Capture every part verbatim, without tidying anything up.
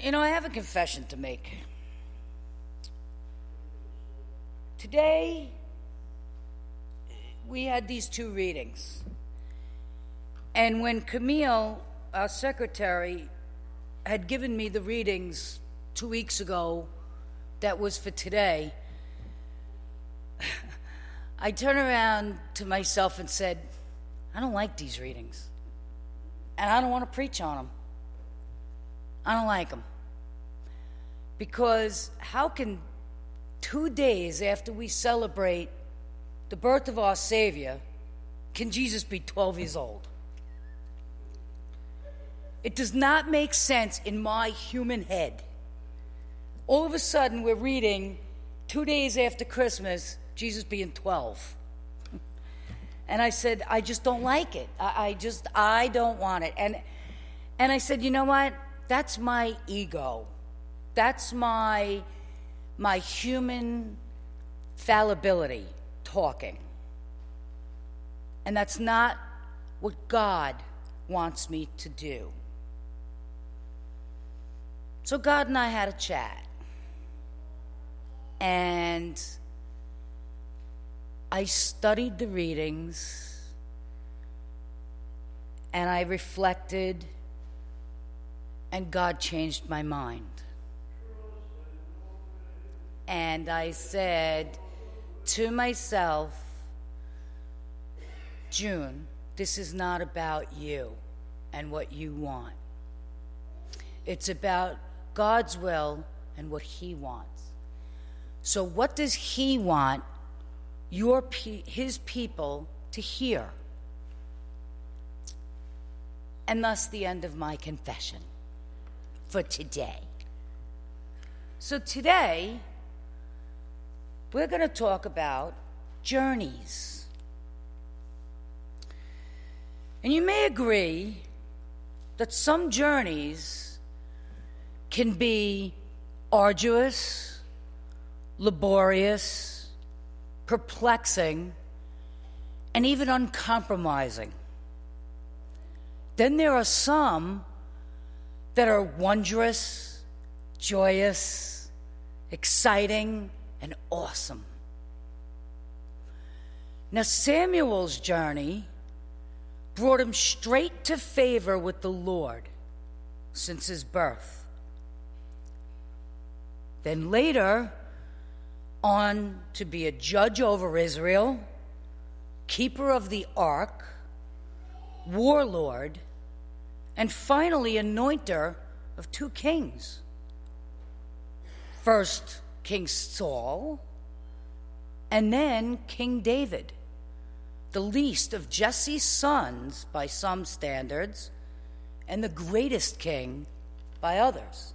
You know, I have a confession to make. Today, we had these two readings. And when Camille, our secretary, had given me the readings two weeks ago that was for today, I turned around to myself and said, I don't like these readings. And I don't want to preach on them. I don't like them. Because how can two days after we celebrate the birth of our Savior, can Jesus be twelve years old? It does not make sense in my human head. All of a sudden, we're reading two days after Christmas, Jesus being twelve. And I said, I just don't like it. I, I just, I don't want it. And, and I said, you know what? That's my ego. That's my, my human fallibility talking. And that's not what God wants me to do. So God and I had a chat. And I studied the readings, and I reflected, and God changed my mind. And I said to myself, June, this is not about you and what you want. It's about God's will and what He wants. So what does He want your pe- His people to hear? And thus the end of my confession for today. So today, we're going to talk about journeys. And you may agree that some journeys can be arduous, laborious, perplexing, and even uncompromising. Then there are some that are wondrous, joyous, exciting, and awesome. Now, Samuel's journey brought him straight to favor with the Lord since his birth. Then later, on to be a judge over Israel, keeper of the ark, warlord, and finally anointer of two kings. First, King Saul, and then King David, the least of Jesse's sons by some standards, and the greatest king by others.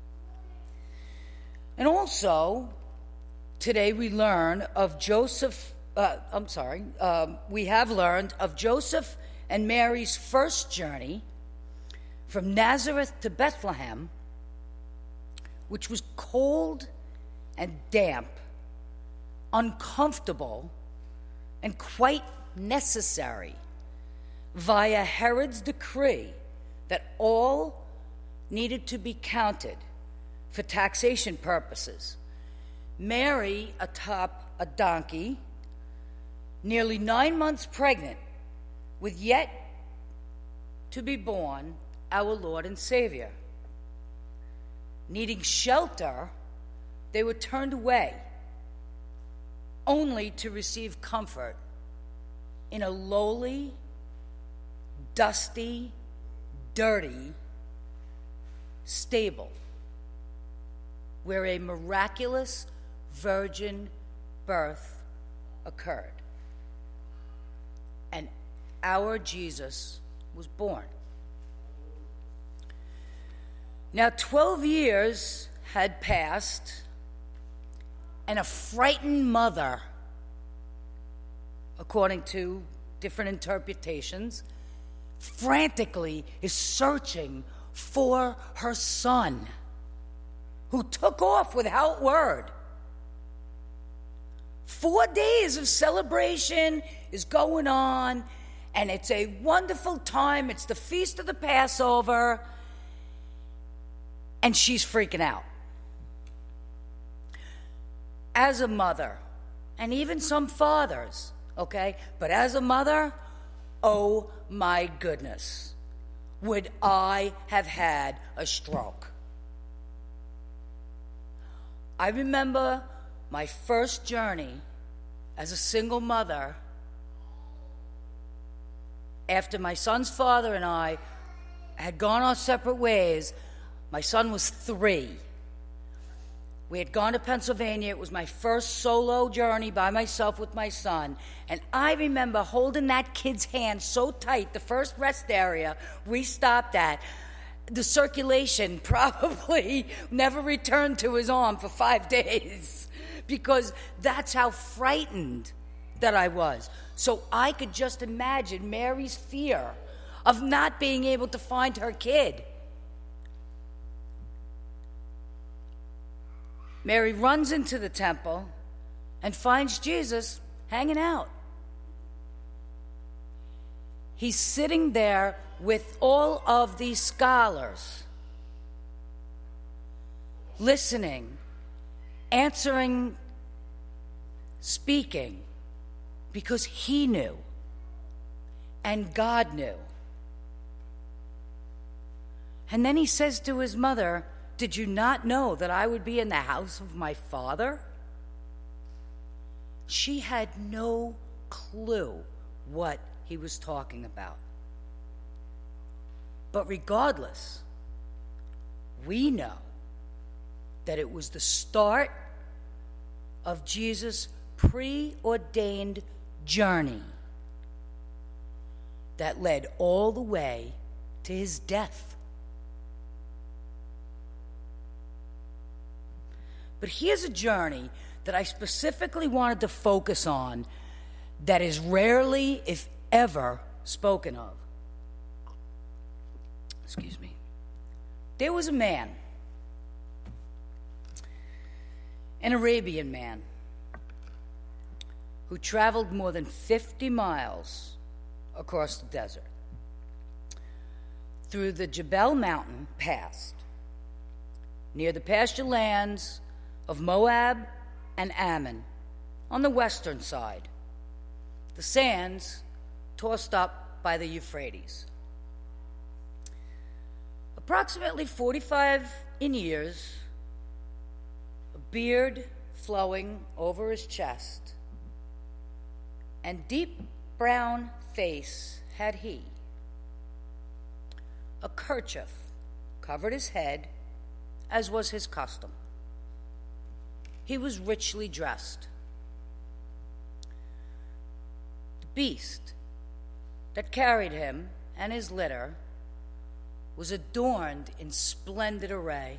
And also, today we learn of Joseph, uh, I'm sorry, um, we have learned of Joseph and Mary's first journey from Nazareth to Bethlehem, which was cold and damp, uncomfortable, and quite necessary via Herod's decree that all needed to be counted for taxation purposes. Mary atop a donkey, nearly nine months pregnant, with yet to be born our Lord and Savior. Needing shelter, they were turned away, only to receive comfort in a lowly, dusty, dirty stable where a miraculous virgin birth occurred. And our Jesus was born. Now, twelve years had passed, and a frightened mother, according to different interpretations, frantically is searching for her son, who took off without word. Four days of celebration is going on, and it's a wonderful time. It's the feast of the Passover. and she's freaking out. As a mother, and even some fathers, okay, but as a mother, oh my goodness, would I have had a stroke. I remember my first journey as a single mother after my son's father and I had gone our separate ways. My son was three. We had gone to Pennsylvania. It was my first solo journey by myself with my son. And I remember holding that kid's hand so tight, the first rest area we stopped at, the circulation probably never returned to his arm for five days because that's how frightened that I was. So I could just imagine Mary's fear of not being able to find her kid. Mary runs into the temple and finds Jesus hanging out. He's sitting there with all of these scholars, listening, answering, speaking, because he knew, and God knew. And then he says to his mother, "Did you not know that I would be in the house of my Father?" She had no clue what he was talking about. But regardless, we know that it was the start of Jesus' preordained journey that led all the way to his death. But here's a journey that I specifically wanted to focus on that is rarely, if ever, spoken of. Excuse me. There was a man, an Arabian man, who traveled more than fifty miles across the desert, through the Jebel Mountain Pass, near the pasture lands of Moab and Ammon on the western side, the sands tossed up by the Euphrates. Approximately forty-five in years, a beard flowing over his chest, and deep brown face had he. A kerchief covered his head, as was his custom. He was richly dressed. The beast that carried him and his litter was adorned in splendid array,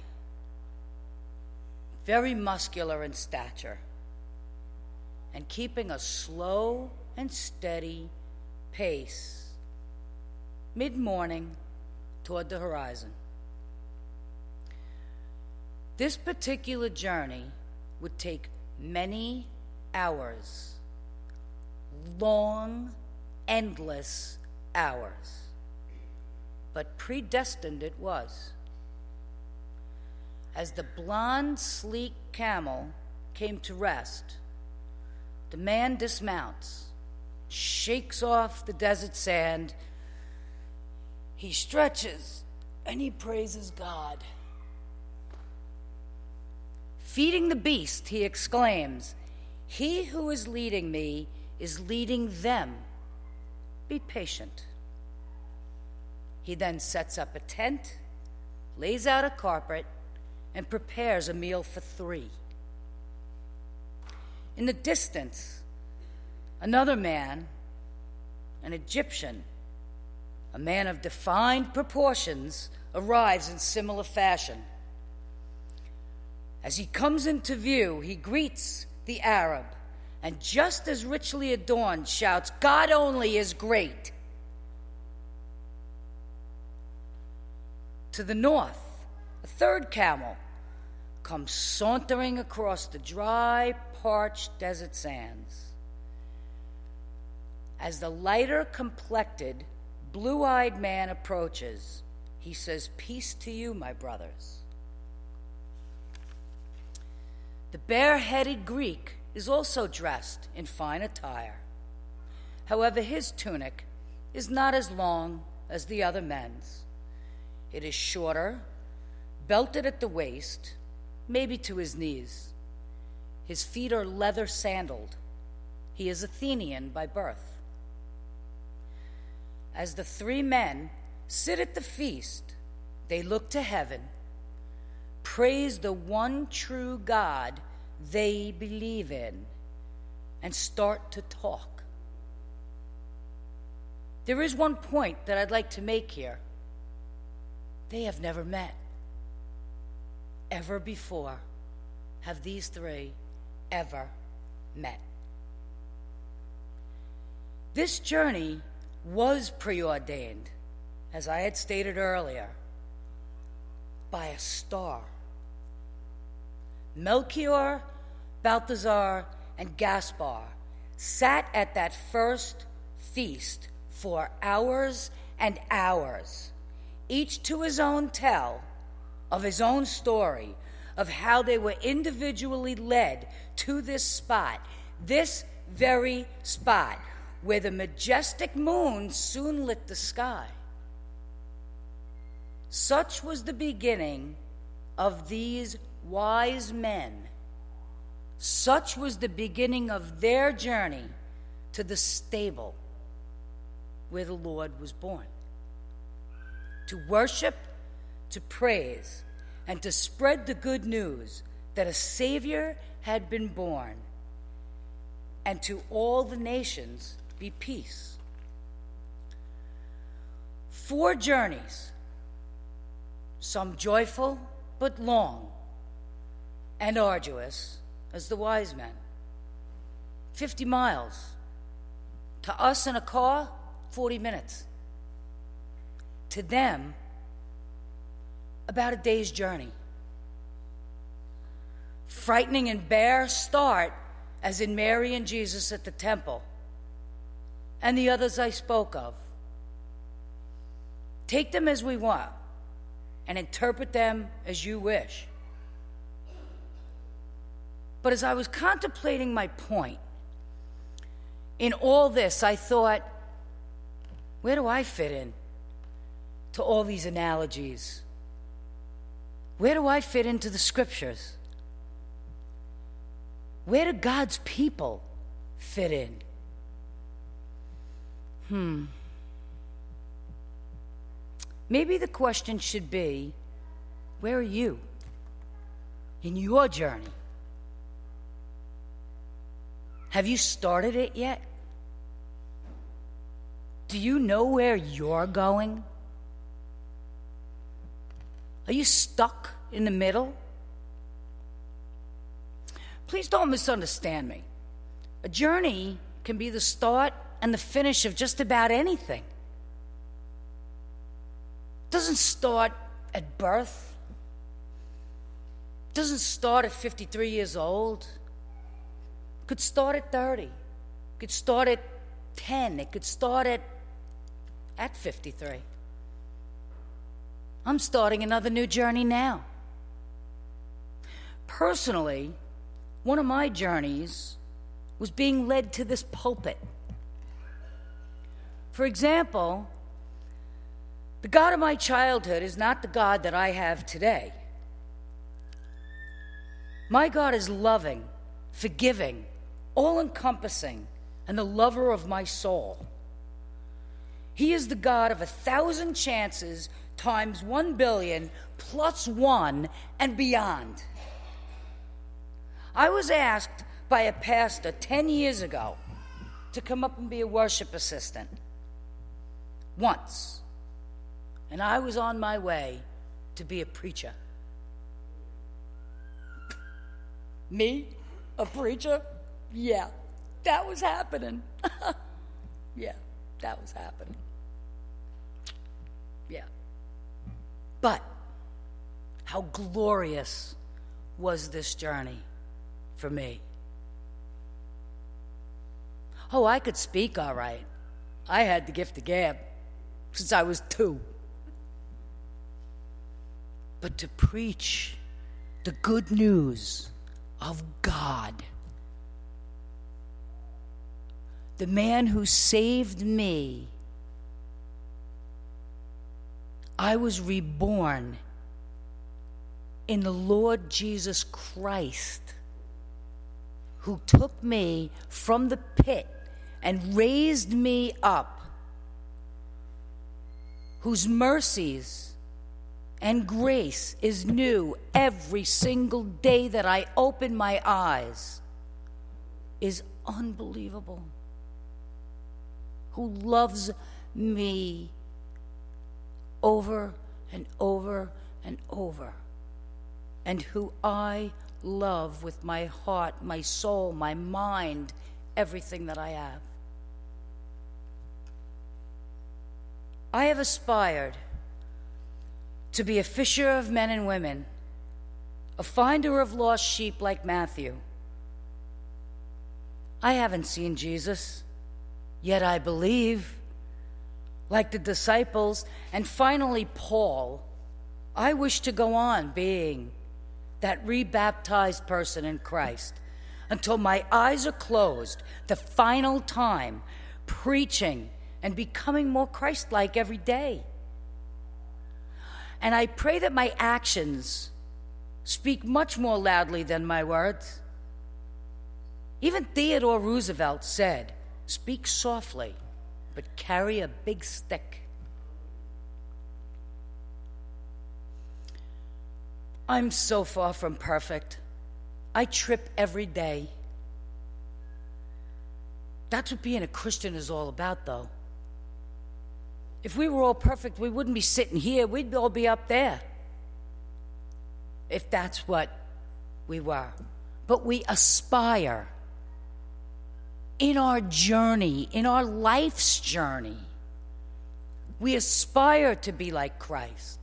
very muscular in stature, and keeping a slow and steady pace mid-morning toward the horizon. This particular journey would take many hours, long, endless hours, but predestined it was. As the blonde, sleek camel came to rest, the man dismounts, shakes off the desert sand, he stretches, and he praises God. Feeding the beast, he exclaims, "He who is leading me is leading them. Be patient." He then sets up a tent, lays out a carpet, and prepares a meal for three. In the distance, another man, an Egyptian, a man of defined proportions, arrives in similar fashion. As he comes into view, he greets the Arab, and just as richly adorned, shouts, "God only is great." To the north, a third camel comes sauntering across the dry, parched desert sands. As the lighter-complected, blue-eyed man approaches, he says, "Peace to you, my brothers." The bare-headed Greek is also dressed in fine attire. However, his tunic is not as long as the other men's. It is shorter, belted at the waist, maybe to his knees. His feet are leather sandaled. He is Athenian by birth. As the three men sit at the feast, they look to heaven, praise the one true God they believe in, and start to talk. There is one point that I'd like to make here. They have never met. Ever before have these three ever met. This journey was preordained, as I had stated earlier, by a star. Melchior, Balthazar, and Gaspar sat at that first feast for hours and hours, each to his own tell of his own story of how they were individually led to this spot, this very spot, where the majestic moon soon lit the sky. Such was the beginning of these wise men. Such was the beginning of their journey to the stable where the Lord was born. To worship, to praise, and to spread the good news that a Savior had been born, and to all the nations be peace. Four journeys, some joyful but long and arduous as the wise men. Fifty miles. To us in a car, forty minutes. To them, about a day's journey. Frightening and bare start, as in Mary and Jesus at the temple, and the others I spoke of. Take them as we want, and interpret them as you wish. But as I was contemplating my point, in all this, I thought, where do I fit in to all these analogies? Where do I fit into the scriptures? Where do God's people fit in? Hmm. Maybe the question should be, where are you in your journey? Have you started it yet? Do you know where you're going? Are you stuck in the middle? Please don't misunderstand me. A journey can be the start and the finish of just about anything. It doesn't start at birth. It doesn't start at fifty-three years old. It could start at thirty. It could start at ten. It could start at, at fifty-three. I'm starting another new journey now. Personally, one of my journeys was being led to this pulpit. For example, the God of my childhood is not the God that I have today. My God is loving, forgiving, all-encompassing, and the lover of my soul. He is the God of a thousand chances times one billion plus one and beyond. I was asked by a pastor ten years ago to come up and be a worship assistant. Once. And I was on my way to be a preacher. Me? A preacher? Yeah, that was happening. Yeah, that was happening. Yeah. But how glorious was this journey for me? Oh, I could speak all right. I had the gift of gab since I was two. But to preach the good news of God. The man who saved me. I was reborn in the Lord Jesus Christ, who took me from the pit and raised me up, whose mercies and grace is new every single day that I open my eyes, is unbelievable, who loves me over and over and over, and who I love with my heart, my soul, my mind, everything that I have. I have aspired to be a fisher of men and women, a finder of lost sheep like Matthew. I haven't seen Jesus, yet I believe. Like the disciples, and finally Paul, I wish to go on being that rebaptized person in Christ until my eyes are closed, the final time, preaching and becoming more Christ-like every day. And I pray that my actions speak much more loudly than my words. Even Theodore Roosevelt said, "Speak softly, but carry a big stick." I'm so far from perfect. I trip every day. That's what being a Christian is all about, though. If we were all perfect, we wouldn't be sitting here. We'd all be up there, if that's what we were. But we aspire in our journey, in our life's journey. We aspire to be like Christ.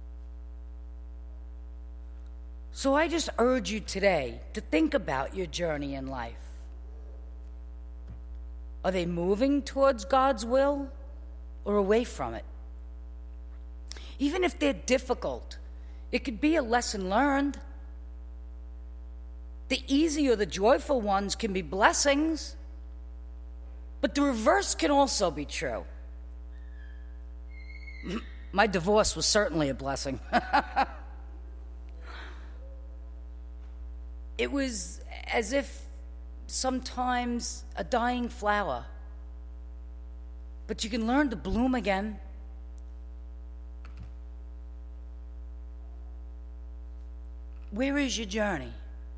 So I just urge you today to think about your journey in life. Are they moving towards God's will or away from it? Even if they're difficult, it could be a lesson learned. The easy or the joyful ones can be blessings, but the reverse can also be true. My divorce was certainly a blessing. It was as if sometimes a dying flower, but you can learn to bloom again. Where is your journey?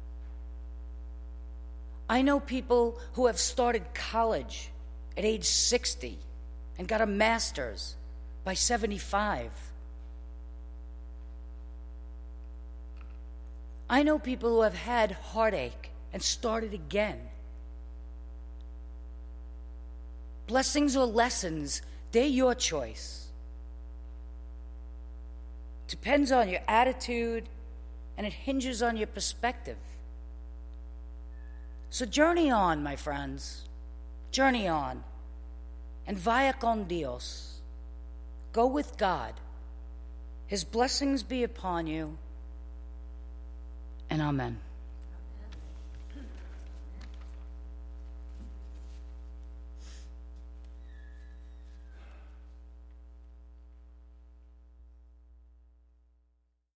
I know people who have started college at age sixty and got a master's by seventy-five. I know people who have had heartache and started again. Blessings or lessons, they're your choice. Depends on your attitude, and it hinges on your perspective. So journey on, my friends. Journey on. And vaya con Dios. Go with God. His blessings be upon you. And amen.